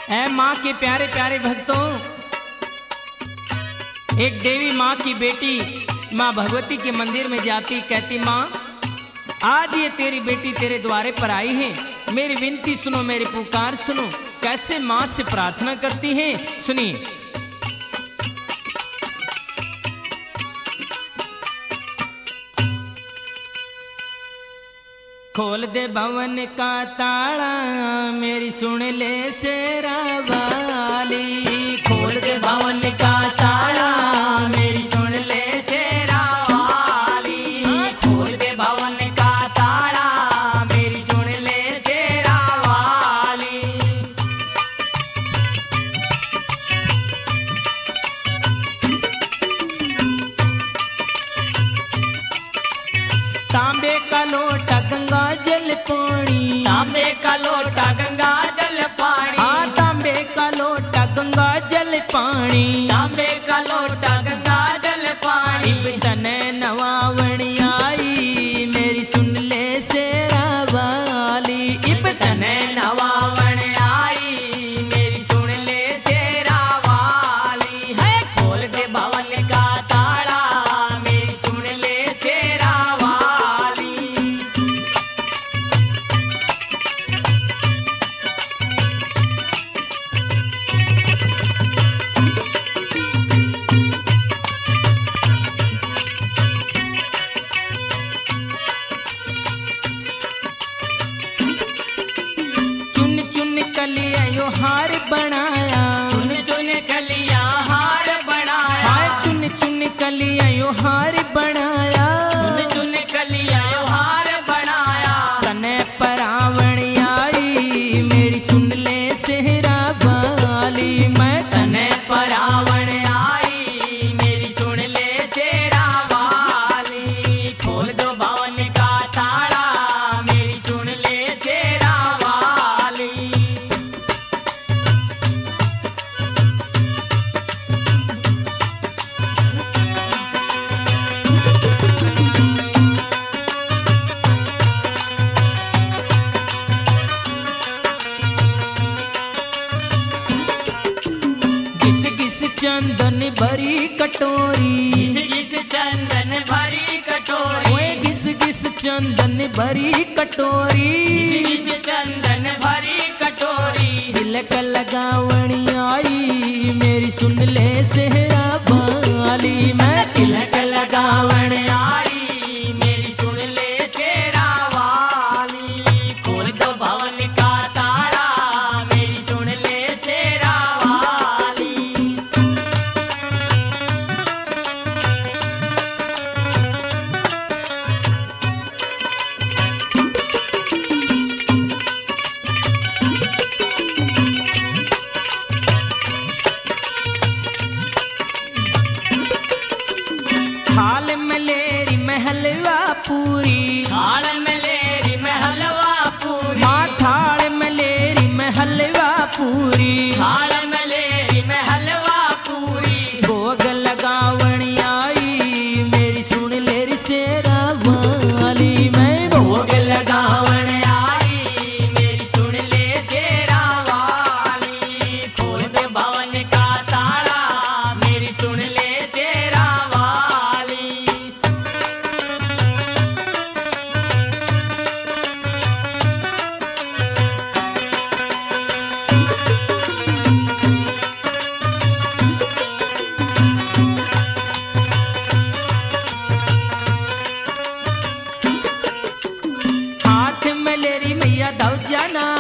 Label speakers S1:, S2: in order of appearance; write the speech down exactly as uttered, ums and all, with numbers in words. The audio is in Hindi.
S1: ऐ माँ के प्यारे प्यारे भक्तों, एक देवी माँ की बेटी माँ भगवती के मंदिर में जाती, कहती माँ आज ये तेरी बेटी तेरे द्वारे पर आई है, मेरी विनती सुनो, मेरी पुकार सुनो। कैसे माँ से प्रार्थना करती हैं, सुनिए। खोल दे भवन का ताला, मेरी सुन ले शेरा वाली। खोल दे भवन का ताला, मेरी सुन ले शेरा वाली। खोल दे भवन का ताला, मेरी सुन ले शेरा वाली। तांबे का लोटा गंगा जल पानी,
S2: तांबे का लोटा गंगा जल पानी।
S1: हाँ तांबे का लोटा गंगा जल पानी।
S2: तांबे का लोटा गंगा जल पानी।
S1: इब तने नवावणी आई, मेरी सुन ले शेरा वाली। इब
S2: तने नवावण आई, मेरी सुन ले शेरा वाली। है खोल दे भवन का ताला, मेरी सुन ले शेरा वाली।
S1: चुन चुन कलिया यो हार बनाया,
S2: चुन चुन कलिया हार बनाया।
S1: हाय चुन चुन कलिया यो हार बनाया।
S2: चुन चुन कलिया हार बनाया।
S1: तने परावणी आई, मेरी सुन ले शेरा वाली। मैं
S2: तने परावण आई, मेरी सुन ले शेरा वाली। खोल दो भवन का ताला, मेरी सुन ले शेरा वाली।
S1: घिस घिस चंदन भरी कटोरी,
S2: घिस घिस चंदन भरी कटोरी।
S1: ओए घिस घिस चंदन भरी कटोरी।
S2: घिस घिस चंदन भरी कटोरी।
S1: तिलक लगावणी आई, मेरी सुन ले शेरा वाली। मैं तिलक
S2: लगावण आई, मेरी सुन ले शेरा वाली। खोल दो भवन का ताला, मेरी सुन ले शेरा वाली।
S1: थाल मलेरी महलवा पूरी।
S2: थाल मलेरी महलवा पूरी।
S1: माँ थाल मलेरी महलवा पूरी।
S2: थाल मलेरी महलवा पूरी।
S1: भोग लगावणी आई, मेरी सुन ले रे शेरा वाली। मैं
S2: भोग लगावण आई, मेरी सुन ले शेरा वाली। खोल दे भवन का ताला, मेरी सुन ले शेरा वाली।
S1: हाथ मलेरी मैया दौजा ना